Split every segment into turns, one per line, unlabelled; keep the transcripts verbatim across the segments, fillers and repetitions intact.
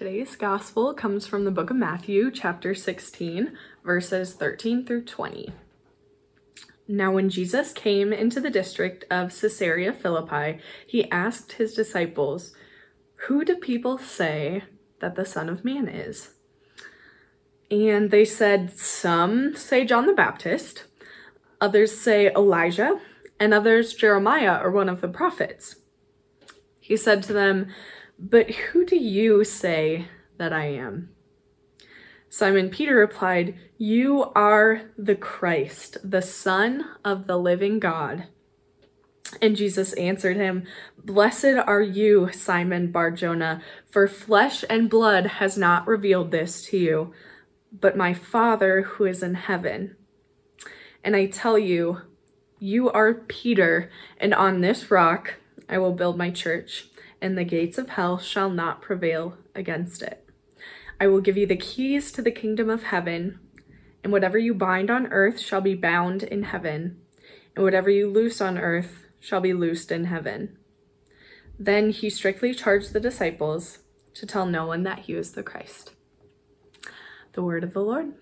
Today's gospel comes from the book of Matthew, chapter sixteen, verses thirteen through twenty. Now when Jesus came into the district of Caesarea Philippi, he asked his disciples, "Who do people say that the Son of Man is?" And they said, "Some say John the Baptist, others say Elijah, and others Jeremiah or one of the prophets." He said to them, "But who do you say that I am?" Simon Peter replied, "You are the Christ, the Son of the living God." And Jesus answered him, "Blessed are you, Simon Bar-Jonah, for flesh and blood has not revealed this to you, but my Father who is in heaven. And I tell you, you are Peter, and on this rock I will build my church, and the gates of hell shall not prevail against it. I will give you the keys to the kingdom of heaven, and whatever you bind on earth shall be bound in heaven, and whatever you loose on earth shall be loosed in heaven." Then he strictly charged the disciples to tell no one that he was the Christ. The word of the Lord.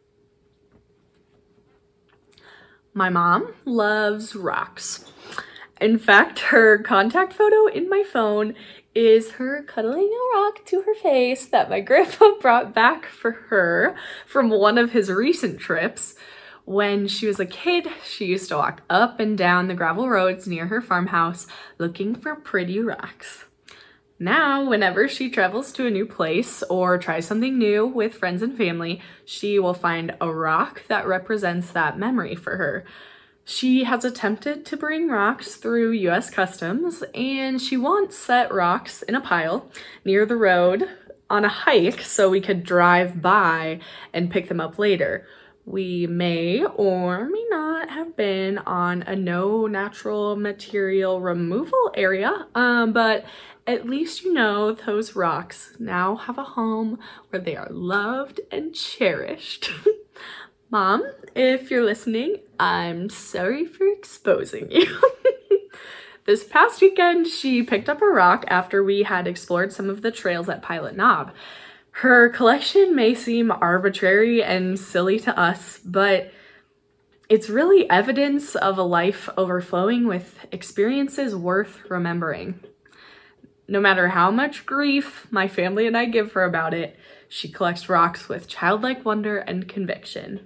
My mom loves rocks. In fact, her contact photo in my phone is her cuddling a rock to her face that my grandpa brought back for her from one of his recent trips. When she was a kid, she used to walk up and down the gravel roads near her farmhouse looking for pretty rocks. Now, whenever she travels to a new place or tries something new with friends and family, she will find a rock that represents that memory for her. She has attempted to bring rocks through U S Customs, and she once set rocks in a pile near the road on a hike so we could drive by and pick them up later. We may or may not have been on a no natural material removal area, um, but at least you know those rocks now have a home where they are loved and cherished. Mom, if you're listening, I'm sorry for exposing you. This past weekend, she picked up a rock after we had explored some of the trails at Pilot Knob. Her collection may seem arbitrary and silly to us, but it's really evidence of a life overflowing with experiences worth remembering. No matter how much grief my family and I give her about it, she collects rocks with childlike wonder and conviction.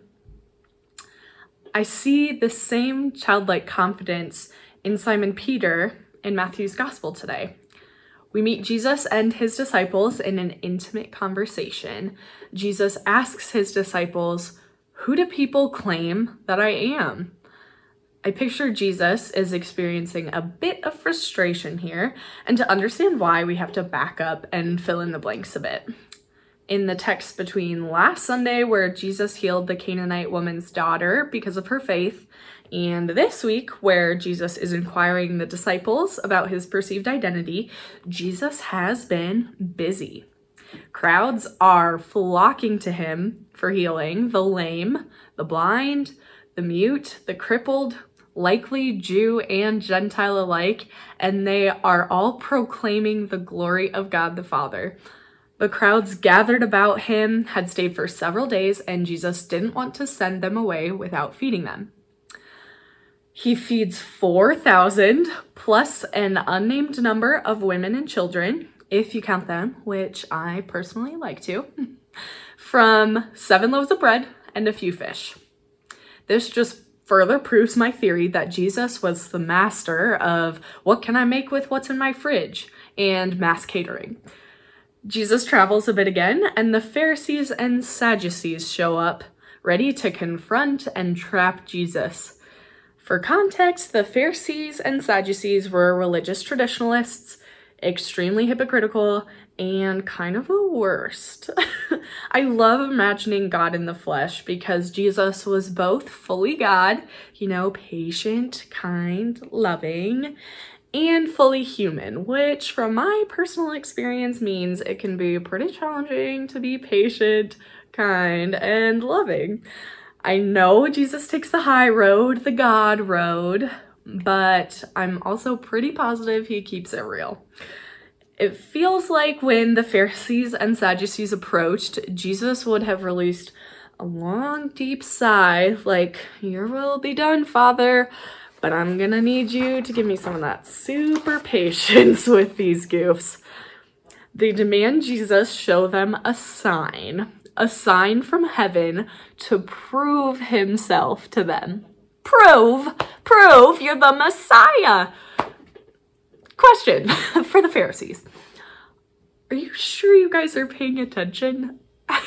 I see the same childlike confidence in Simon Peter in Matthew's gospel today. We meet Jesus and his disciples in an intimate conversation. Jesus asks his disciples, "Who do people claim that I am?" I picture Jesus is experiencing a bit of frustration here, and to understand why, we have to back up and fill in the blanks a bit. In the text between last Sunday, where Jesus healed the Canaanite woman's daughter because of her faith, and this week, where Jesus is inquiring the disciples about his perceived identity, Jesus has been busy. Crowds are flocking to him for healing the lame, the blind, the mute, the crippled, likely Jew and Gentile alike, and they are all proclaiming the glory of God the Father. The crowds gathered about him had stayed for several days, and Jesus didn't want to send them away without feeding them. He feeds four thousand plus an unnamed number of women and children, if you count them, which I personally like to, from seven loaves of bread and a few fish. This just further proves my theory that Jesus was the master of what can I make with what's in my fridge and mass catering. Jesus travels a bit again, and the Pharisees and Sadducees show up, ready to confront and trap Jesus. For context, the Pharisees and Sadducees were religious traditionalists, extremely hypocritical, and kind of the worst. I love imagining God in the flesh because Jesus was both fully God, you know, patient, kind, loving, and fully human, which from my personal experience means it can be pretty challenging to be patient, kind, and loving. I know Jesus takes the high road, the God road, but I'm also pretty positive he keeps it real. It feels like when the Pharisees and Sadducees approached, Jesus would have released a long, deep sigh, like, "Your will be done, Father, but I'm gonna need you to give me some of that super patience with these goofs." They demand Jesus show them a sign, a sign from heaven to prove himself to them. Prove, prove you're the Messiah. Question for the Pharisees. Are you sure you guys are paying attention?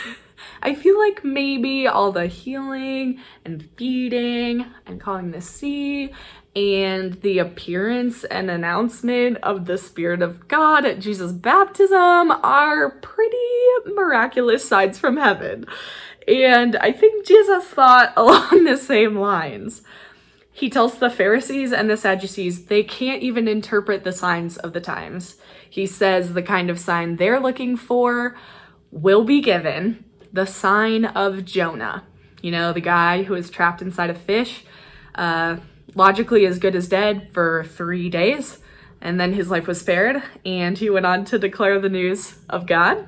I feel like maybe all the healing and feeding and calling the sea and the appearance and announcement of the Spirit of God at Jesus' baptism are pretty miraculous signs from heaven. And I think Jesus thought along the same lines. He tells the Pharisees and the Sadducees they can't even interpret the signs of the times. He says the kind of sign they're looking for will be given, the sign of Jonah. You know, the guy who was trapped inside a fish, uh, logically as good as dead for three days, and then his life was spared, and he went on to declare the news of God.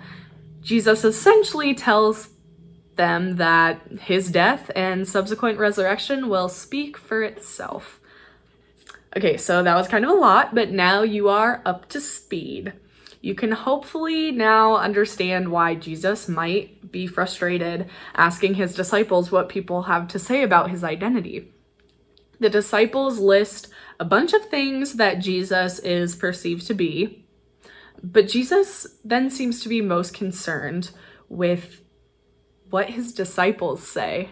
Jesus essentially tells them that his death and subsequent resurrection will speak for itself. Okay, so that was kind of a lot, but now you are up to speed. You can hopefully now understand why Jesus might be frustrated asking his disciples what people have to say about his identity. The disciples list a bunch of things that Jesus is perceived to be, but Jesus then seems to be most concerned with what his disciples say,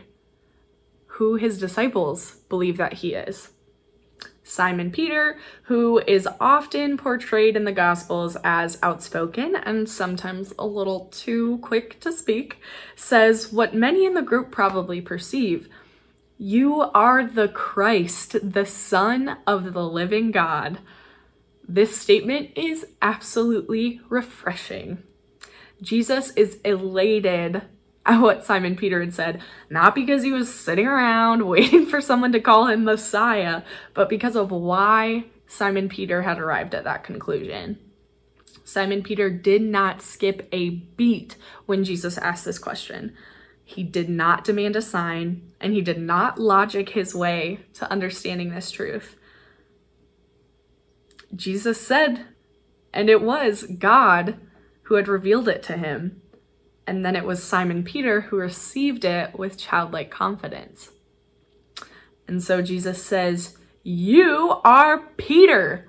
who his disciples believe that he is. Simon Peter, who is often portrayed in the Gospels as outspoken and sometimes a little too quick to speak, says what many in the group probably perceive: "You are the Christ, the Son of the living God." This statement is absolutely refreshing. Jesus is elated at what Simon Peter had said, not because he was sitting around waiting for someone to call him Messiah, but because of why Simon Peter had arrived at that conclusion. Simon Peter did not skip a beat when Jesus asked this question. He did not demand a sign, and he did not logic his way to understanding this truth. Jesus said, and it was God who had revealed it to him. And then it was Simon Peter who received it with childlike confidence. And so Jesus says, "You are Peter,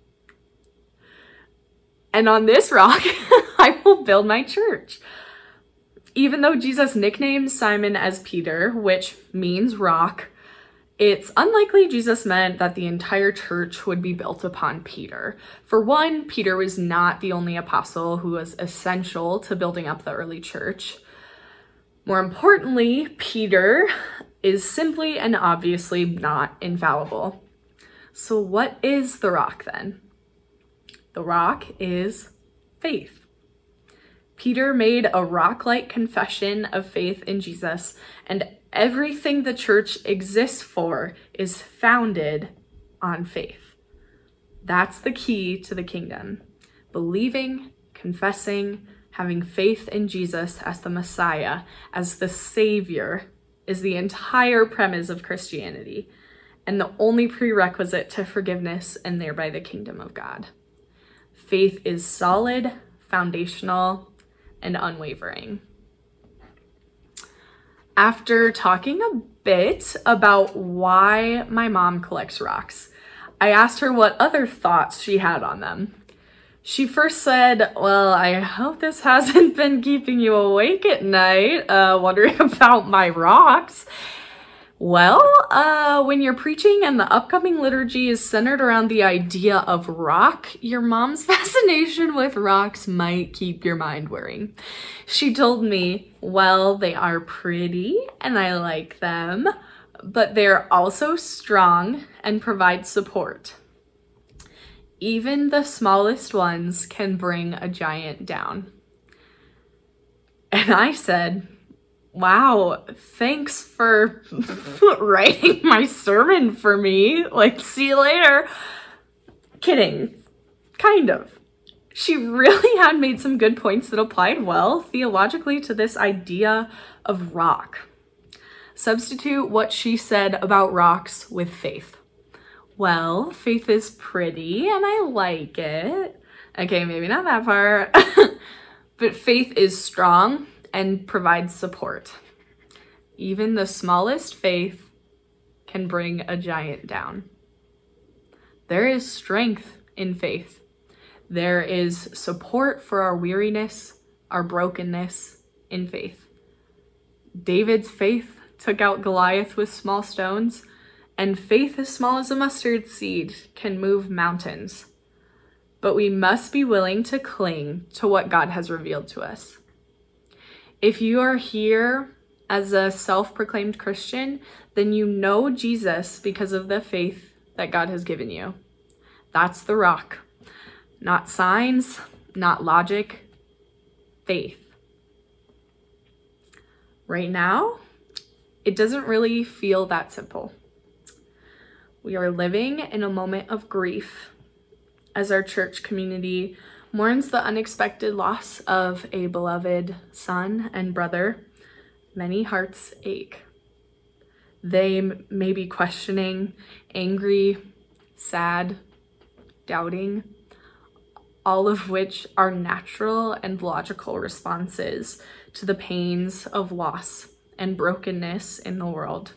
and on this rock I will build my church." Even though Jesus nicknamed Simon as Peter, which means rock, it's unlikely Jesus meant that the entire church would be built upon Peter. For one, Peter was not the only apostle who was essential to building up the early church. More importantly, Peter is simply and obviously not infallible. So what is the rock then? The rock is faith. Peter made a rock-like confession of faith in Jesus, and everything the church exists for is founded on faith. That's the key to the kingdom. Believing, confessing, having faith in Jesus as the Messiah, as the Savior, is the entire premise of Christianity, and the only prerequisite to forgiveness and thereby the kingdom of God. Faith is solid, foundational, and unwavering. After talking a bit about why my mom collects rocks, I asked her what other thoughts she had on them. She first said, "Well, I hope this hasn't been keeping you awake at night, uh, wondering about my rocks." Well, uh, when you're preaching and the upcoming liturgy is centered around the idea of rock, your mom's fascination with rocks might keep your mind whirring. She told me, "Well, they are pretty and I like them, but they're also strong and provide support. Even the smallest ones can bring a giant down." And I said, "Wow, thanks for writing my sermon for me. Like, see you later." Kidding. Kind of. She really had made some good points that applied well theologically to this idea of rock. Substitute what she said about rocks with faith. Well, faith is pretty and I like it. Okay, maybe not that part. But faith is strong and provides support. Even the smallest faith can bring a giant down. There is strength in faith. There is support for our weariness, our brokenness in faith. David's faith took out Goliath with small stones, and faith as small as a mustard seed can move mountains. But we must be willing to cling to what God has revealed to us. If you are here as a self-proclaimed Christian, then you know Jesus because of the faith that God has given you. That's the rock. Not signs, not logic, faith. Right now, it doesn't really feel that simple. We are living in a moment of grief as our church community mourns the unexpected loss of a beloved son and brother. Many hearts ache. They m- may be questioning, angry, sad, doubting, all of which are natural and logical responses to the pains of loss and brokenness in the world.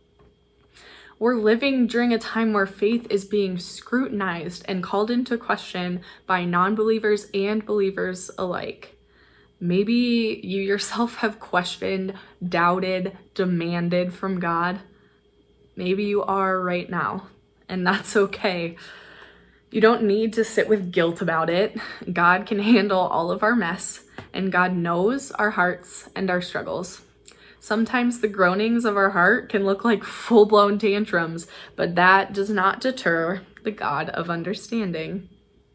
We're living during a time where faith is being scrutinized and called into question by non-believers and believers alike. Maybe you yourself have questioned, doubted, demanded from God. Maybe you are right now, and that's okay. You don't need to sit with guilt about it. God can handle all of our mess, and God knows our hearts and our struggles. Sometimes the groanings of our heart can look like full-blown tantrums, but that does not deter the God of understanding.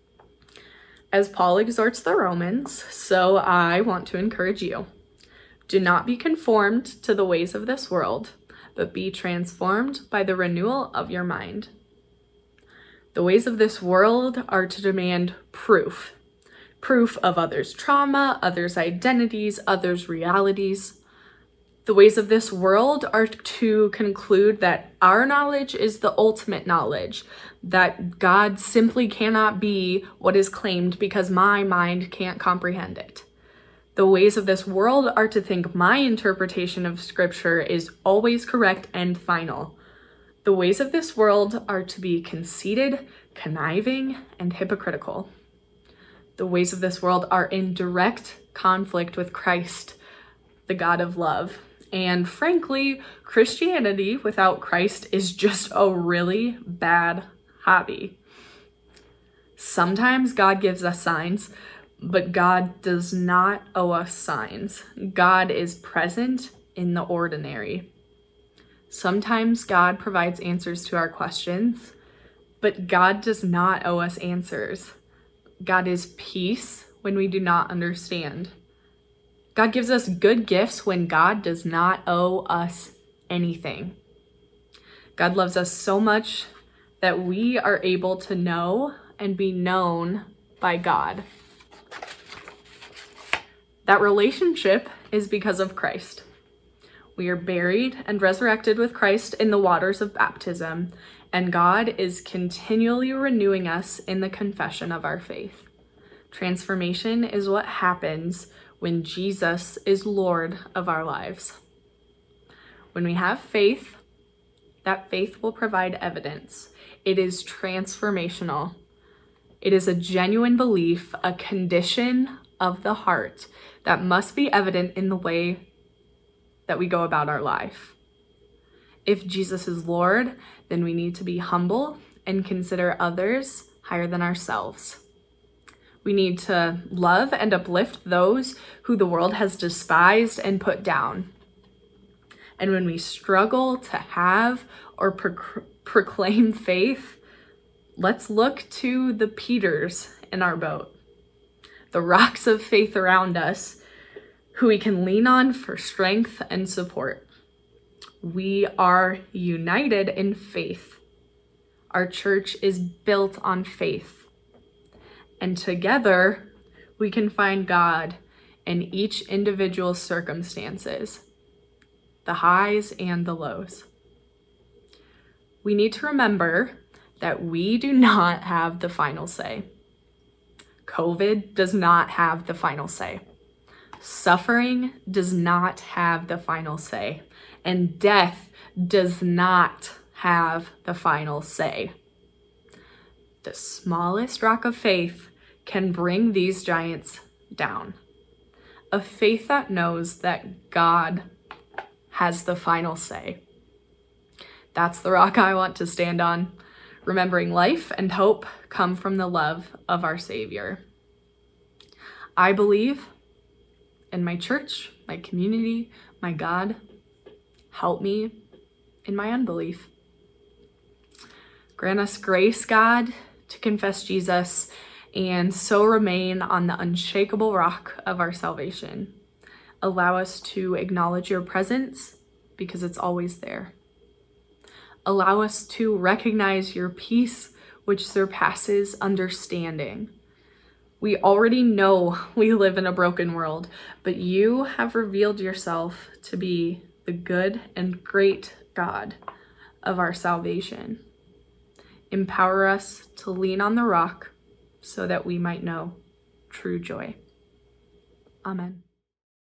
As Paul exhorts the Romans, so I want to encourage you. Do not be conformed to the ways of this world, but be transformed by the renewal of your mind. The ways of this world are to demand proof. Proof of others' trauma, others' identities, others' realities. The ways of this world are to conclude that our knowledge is the ultimate knowledge, that God simply cannot be what is claimed because my mind can't comprehend it. The ways of this world are to think my interpretation of Scripture is always correct and final. The ways of this world are to be conceited, conniving, and hypocritical. The ways of this world are in direct conflict with Christ, the God of love. And frankly, Christianity without Christ is just a really bad hobby. Sometimes God gives us signs, but God does not owe us signs. God is present in the ordinary. Sometimes God provides answers to our questions, but God does not owe us answers. God is peace when we do not understand. God gives us good gifts when God does not owe us anything. God loves us so much that we are able to know and be known by God. That relationship is because of Christ. We are buried and resurrected with Christ in the waters of baptism, and God is continually renewing us in the confession of our faith. Transformation is what happens when Jesus is Lord of our lives. When we have faith, that faith will provide evidence. It is transformational. It is a genuine belief, a condition of the heart that must be evident in the way that we go about our life. If Jesus is Lord, then we need to be humble and consider others higher than ourselves. We need to love and uplift those who the world has despised and put down. And when we struggle to have or pro- proclaim faith, let's look to the Peters in our boat, the rocks of faith around us, who we can lean on for strength and support. We are united in faith. Our church is built on faith. And together, we can find God in each individual's circumstances, the highs and the lows. We need to remember that we do not have the final say. COVID does not have the final say. Suffering does not have the final say. And death does not have the final say. The smallest rock of faith can bring these giants down. A faith that knows that God has the final say. That's the rock I want to stand on, remembering life and hope come from the love of our Savior. I believe in my church, my community, my God. Help me in my unbelief. Grant us grace, God, to confess Jesus and so remain on the unshakable rock of our salvation. Allow us to acknowledge your presence because it's always there. Allow us to recognize your peace, which surpasses understanding. We already know we live in a broken world, but you have revealed yourself to be the good and great God of our salvation. Empower us to lean on the rock so that we might know true joy. Amen.